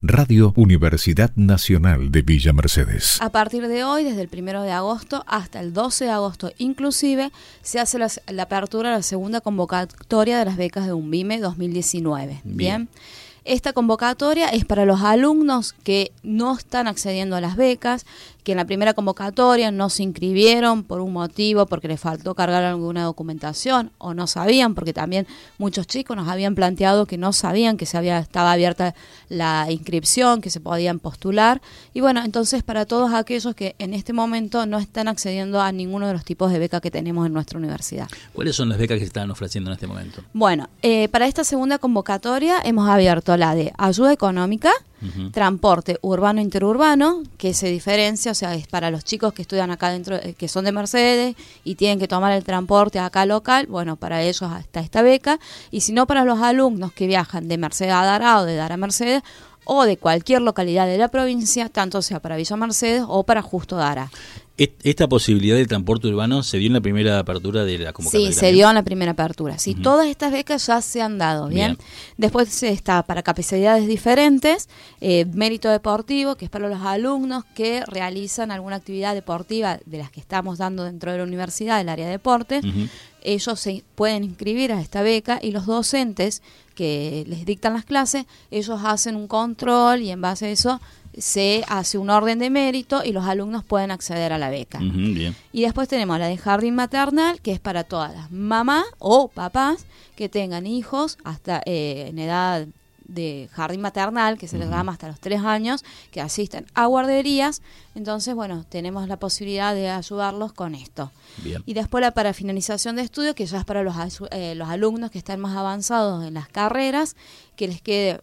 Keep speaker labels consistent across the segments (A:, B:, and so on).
A: Radio Universidad Nacional de Villa Mercedes.
B: A partir de hoy, desde el 1 de agosto hasta el 12 de agosto inclusive, se hace la apertura de la segunda convocatoria de las becas de UNVIME 2019. Bien. Esta convocatoria es para los alumnos que no están accediendo a las becas, que en la primera convocatoria no se inscribieron por un motivo, porque les faltó cargar alguna documentación o no sabían, porque también muchos chicos nos habían planteado que no sabían que estaba abierta la inscripción, que se podían postular. Y bueno, entonces para todos aquellos que en este momento no están accediendo a ninguno de los tipos de becas que tenemos en nuestra universidad.
C: ¿Cuáles son las becas que se están ofreciendo en este momento?
B: Bueno, para esta segunda convocatoria hemos abierto la de ayuda económica, transporte urbano interurbano, que se diferencia, o sea, es para los chicos que estudian acá dentro, que son de Mercedes y tienen que tomar el transporte acá local. Bueno, para ellos está esta beca, y si no, para los alumnos que viajan de Mercedes a Dara o de Dara a Mercedes o de cualquier localidad de la provincia, tanto sea para Villa Mercedes o para Justo Dara.
C: ¿Esta posibilidad del transporte urbano se dio en la primera apertura de la convocatoria?
B: Sí, se dio en la primera apertura. Sí, todas estas becas ya se han dado, ¿bien? Después está para capacidades diferentes, mérito deportivo, que es para los alumnos que realizan alguna actividad deportiva de las que estamos dando dentro de la universidad, del área de deportes. Ellos se pueden inscribir a esta beca, y los docentes que les dictan las clases, ellos hacen un control y en base a eso se hace un orden de mérito y los alumnos pueden acceder a la beca.
C: Bien.
B: Y después tenemos la de jardín maternal, que es para todas las mamás o papás que tengan hijos hasta en edad de jardín maternal, que se les llama hasta los 3 años, que asisten a guarderías. Entonces, bueno, tenemos la posibilidad de ayudarlos con esto.
C: Bien.
B: Y después la para finalización de estudio, que ya es para los alumnos que están más avanzados en las carreras, que les quede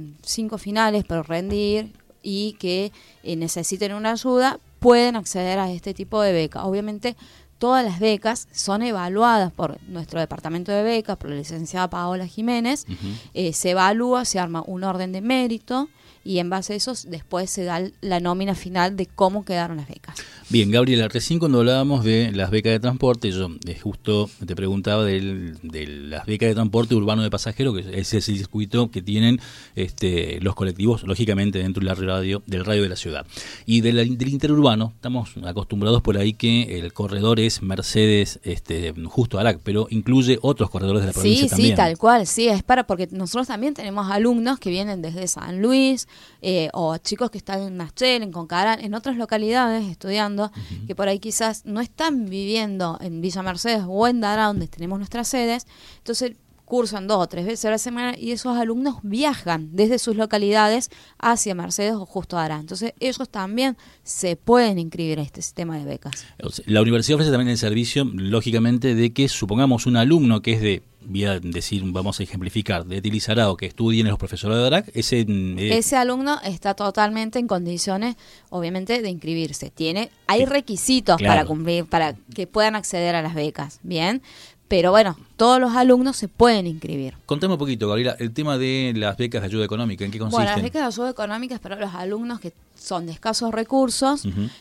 B: 5 finales por rendir y que necesiten una ayuda, pueden acceder a este tipo de beca. Obviamente, todas las becas son evaluadas por nuestro departamento de becas, por la licenciada Paola Jiménez. Se evalúa, se arma un orden de mérito, y en base a eso después se da la nómina final de cómo quedaron las becas.
C: Bien, Gabriela, recién cuando hablábamos de las becas de transporte, yo justo te preguntaba de las becas de transporte urbano de pasajeros, que ese es el circuito que tienen los colectivos, lógicamente, dentro del radio de la ciudad. Y del interurbano, estamos acostumbrados por ahí que el corredor es Mercedes Justo Dara, pero incluye otros corredores de la provincia también.
B: Sí, tal cual, sí, es porque nosotros también tenemos alumnos que vienen desde San Luis, o chicos que están en Nachel, en Concarán, en otras localidades estudiando, que por ahí quizás no están viviendo en Villa Mercedes o en Dara, donde tenemos nuestras sedes. Entonces cursan 2 o 3 veces a la semana, y esos alumnos viajan desde sus localidades hacia Mercedes o Justo Dara. Entonces ellos también se pueden inscribir a este sistema de becas.
C: La universidad ofrece también el servicio, lógicamente, de que supongamos un alumno que es vamos a ejemplificar, de Tilizarao, que estudie en los profesores de Darac,
B: ese alumno está totalmente en condiciones, obviamente, de inscribirse. Hay requisitos para cumplir, para que puedan acceder a las becas, ¿bien? Pero bueno, todos los alumnos se pueden inscribir.
C: Contame un poquito, Gabriela, el tema de las becas de ayuda económica, ¿en qué consisten?
B: Bueno, las becas de ayuda económica es para los alumnos que son de escasos recursos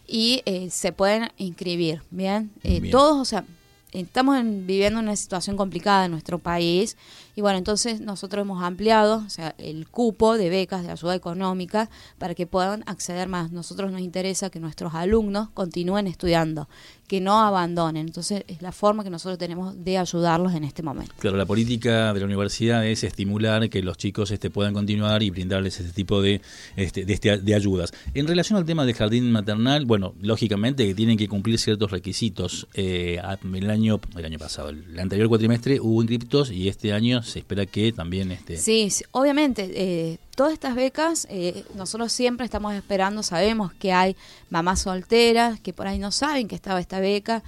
B: y se pueden inscribir, ¿bien? Todos, o sea, estamos viviendo una situación complicada en nuestro país, y bueno, entonces nosotros hemos ampliado, o sea, el cupo de becas de ayuda económica para que puedan acceder más. Nosotros nos interesa que nuestros alumnos continúen estudiando, que no abandonen. Entonces es la forma que nosotros tenemos de ayudarlos en este momento.
C: Claro, la política de la universidad es estimular que los chicos puedan continuar y brindarles ese tipo de ayudas. En relación al tema del jardín maternal, bueno, lógicamente que tienen que cumplir ciertos requisitos. El año pasado, el anterior cuatrimestre hubo inscriptos, y este año se espera que también
B: Sí, obviamente, todas estas becas, nosotros siempre estamos esperando, sabemos que hay mamás solteras que por ahí no saben que estaba esta beca.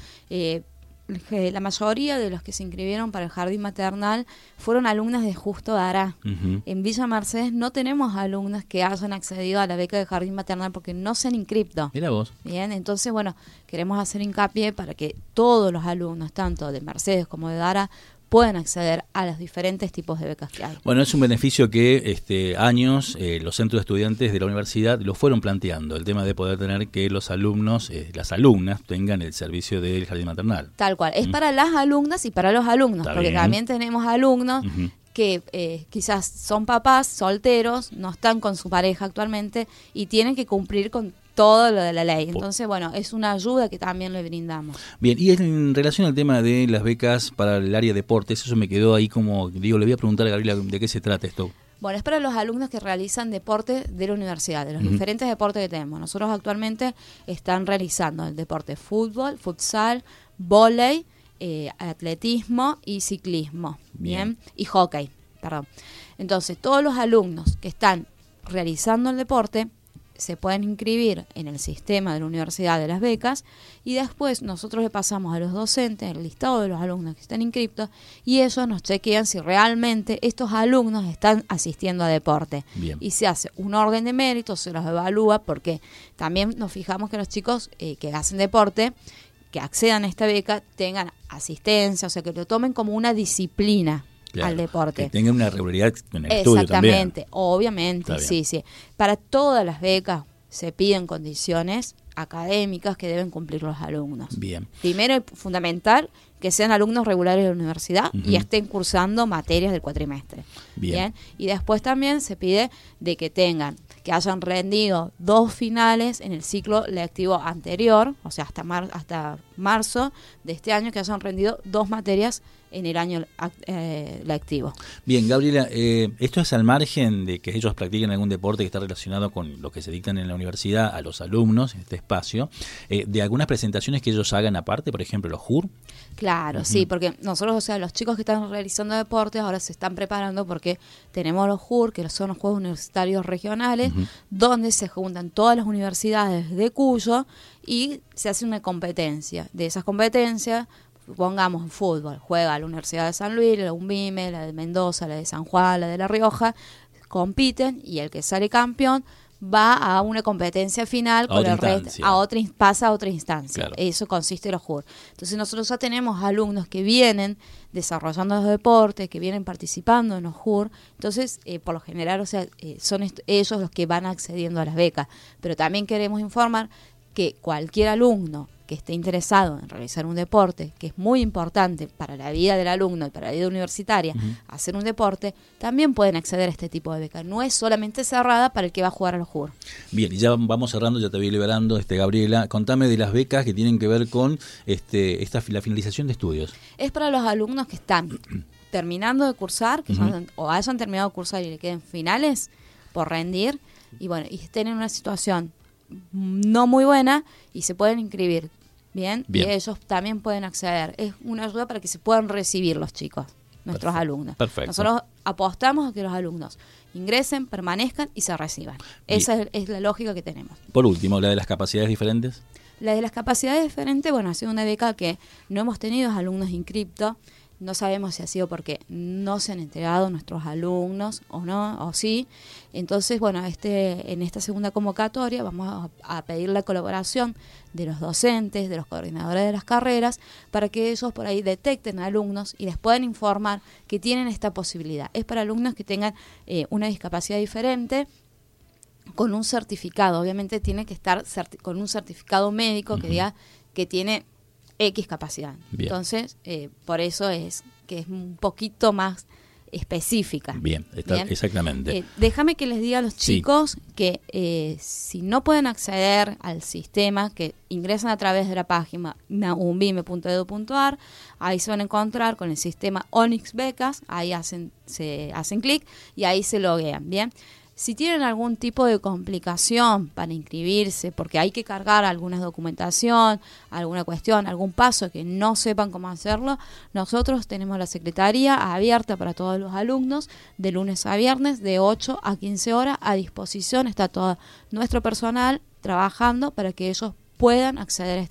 B: La mayoría de los que se inscribieron para el jardín maternal fueron alumnas de Justo Dara. En Villa Mercedes no tenemos alumnas que hayan accedido a la beca de jardín maternal porque no se han inscripto.
C: Mira vos.
B: Bien, entonces, bueno, queremos hacer hincapié para que todos los alumnos, tanto de Mercedes como de Dara, pueden acceder a los diferentes tipos de becas que hay.
C: Bueno, es un beneficio que años los centros de estudiantes de la universidad lo fueron planteando, el tema de poder tener que los alumnos, las alumnas, tengan el servicio del jardín maternal.
B: Tal cual, es para las alumnas y para los alumnos, porque también tenemos alumnos que quizás son papás solteros, no están con su pareja actualmente y tienen que cumplir con todo lo de la ley. Entonces, bueno, es una ayuda que también le brindamos.
C: Bien, y en relación al tema de las becas para el área de deportes, eso me quedó ahí como, digo, le voy a preguntar a Gabriela de qué se trata esto.
B: Bueno, es para los alumnos que realizan deporte de la universidad, de los diferentes deportes que tenemos. Nosotros actualmente están realizando el deporte fútbol, futsal, vóley, atletismo y ciclismo, ¿bien? Y hockey, perdón. Entonces, todos los alumnos que están realizando el deporte se pueden inscribir en el sistema de la universidad de las becas y después nosotros le pasamos a los docentes el listado de los alumnos que están inscriptos y ellos nos chequean si realmente estos alumnos están asistiendo a deporte.
C: Bien.
B: Y se hace un orden de méritos, se los evalúa porque también nos fijamos que los chicos que hacen deporte, que accedan a esta beca, tengan asistencia, o sea, que lo tomen como una disciplina. Claro, al deporte.
C: Que tengan una regularidad en el estudio también.
B: Exactamente, obviamente, sí, sí. Para todas las becas se piden condiciones académicas que deben cumplir los alumnos.
C: Bien.
B: Primero y fundamental, que sean alumnos regulares de la universidad y estén cursando materias del cuatrimestre. Bien. Y después también se pide de que hayan rendido 2 finales en el ciclo lectivo anterior, o sea, hasta marzo de este año, que hayan rendido 2 materias en el año lectivo.
C: Bien, Gabriela, esto es al margen de que ellos practiquen algún deporte que está relacionado con lo que se dictan en la universidad a los alumnos en este espacio, de algunas presentaciones que ellos hagan aparte, por ejemplo, los JUR.
B: Claro, sí, porque nosotros, o sea, los chicos que están realizando deportes ahora se están preparando porque tenemos los JUR, que son los Juegos Universitarios Regionales, donde se juntan todas las universidades de Cuyo y se hace una competencia. De esas competencias, pongamos fútbol, juega la Universidad de San Luis, la UNVIME, la de Mendoza, la de San Juan, la de La Rioja, compiten y el que sale campeón va a una competencia final con el resto, pasa a otra instancia. Claro. Eso consiste en los JUR. Entonces nosotros ya tenemos alumnos que vienen desarrollando los deportes, que vienen participando en los JUR. Entonces, por lo general, o sea, son ellos los que van accediendo a las becas. Pero también queremos informar que cualquier alumno que esté interesado en realizar un deporte, que es muy importante para la vida del alumno y para la vida universitaria, hacer un deporte, también pueden acceder a este tipo de beca. No es solamente cerrada para el que va a jugar a los JUR. Bien, y ya vamos cerrando, ya te voy liberando, Gabriela. Contame de las becas que tienen que ver con la finalización de estudios. Es para los alumnos que están terminando de cursar, que o hayan terminado de cursar y le queden finales por rendir, y bueno, y estén en una situación no muy buena y se pueden inscribir. Bien, y ellos también pueden acceder. Es una ayuda para que se puedan recibir los chicos, nuestros alumnos. Perfecto. Nosotros apostamos a que los alumnos ingresen, permanezcan y se reciban. Esa es la lógica que tenemos. Por último, la de las capacidades diferentes. La de las capacidades diferentes, bueno, ha sido una beca que no hemos tenido alumnos inscriptos. No sabemos si ha sido porque no se han entregado nuestros alumnos o no, o sí. Entonces, bueno, en esta segunda convocatoria vamos a pedir la colaboración de los docentes, de los coordinadores de las carreras, para que ellos por ahí detecten alumnos y les puedan informar que tienen esta posibilidad. Es para alumnos que tengan una discapacidad diferente, con un certificado. Obviamente tiene que estar con un certificado médico que diga que tiene X capacidad. Bien. Entonces, por eso es que es un poquito más específica. Bien, exactamente. Déjame que les diga a los chicos que si no pueden acceder al sistema, que ingresan a través de la página unvime.edu.ar, ahí se van a encontrar con el sistema Onyx Becas, ahí se hacen clic y ahí se loguean. Bien. Si tienen algún tipo de complicación para inscribirse, porque hay que cargar alguna documentación, alguna cuestión, algún paso que no sepan cómo hacerlo, nosotros tenemos la secretaría abierta para todos los alumnos de lunes a viernes de 8 a 15 horas a disposición. Está todo nuestro personal trabajando para que ellos puedan acceder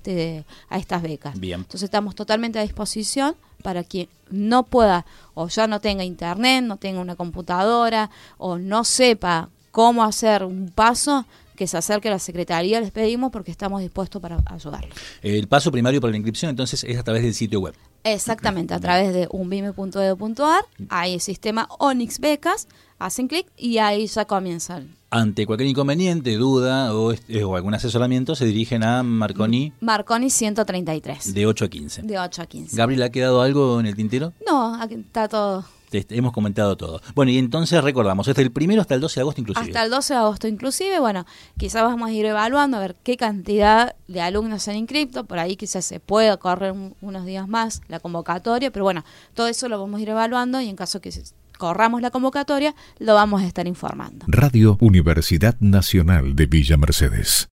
B: a estas becas. Bien. Entonces estamos totalmente a disposición para quien no pueda o ya no tenga internet, no tenga una computadora o no sepa cómo hacer un paso, que se acerque a la secretaría, les pedimos, porque estamos dispuestos para ayudarlos. El paso primario para la inscripción entonces es a través del sitio web. Exactamente, a través de unvime.edu.ar, hay el sistema Onyx Becas, hacen clic y ahí ya comienzan. Ante cualquier inconveniente, duda o algún asesoramiento, se dirigen a Marconi 133. De 8 a 15. De 8 a 15. ¿Gabriela, ha quedado algo en el tintero? No, aquí está todo
C: hemos comentado todo. Bueno, y entonces recordamos, es del 1 hasta el 12 de agosto inclusive.
B: Hasta el 12 de agosto inclusive, bueno, quizás vamos a ir evaluando a ver qué cantidad de alumnos se han inscrito, por ahí quizás se pueda correr unos días más la convocatoria, pero bueno, todo eso lo vamos a ir evaluando y en caso que corramos la convocatoria, lo vamos a estar informando.
A: Radio Universidad Nacional de Villa Mercedes.